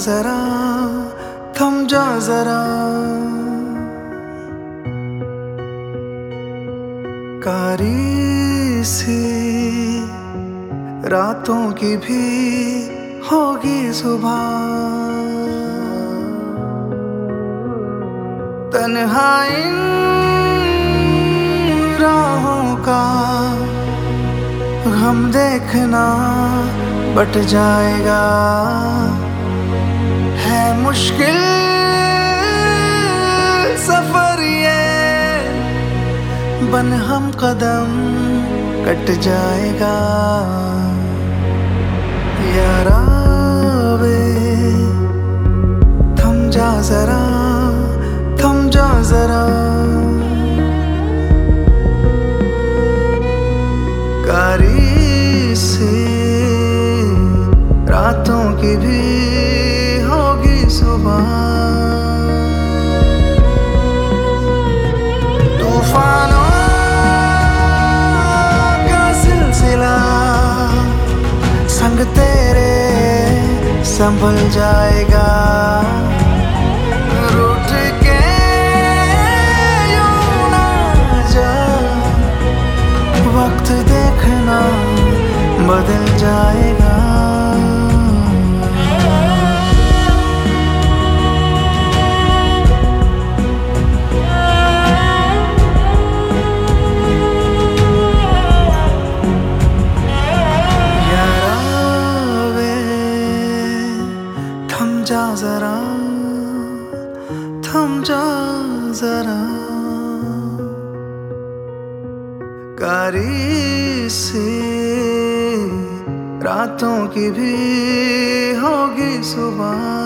जरा, थम जा जरा। कारी सी रातों की भी होगी सुबह, तन्हाई राहों का गम देखना बट जाएगा। है मुश्किल सफर ये, बन हम कदम कट जाएगा। यारा वे थम जा जरा, थम जा जरा। कारी सी रातों की भी होगी सुबह, तूफानों का सिलसिला संग तेरे संभल जाएगा। रूठ के यूं ना जा, वक्त देखना बदल जाएगा। यारा वे थम जा जरा, थम जा जरा। कारी सी रातों की भी होगी सुबह।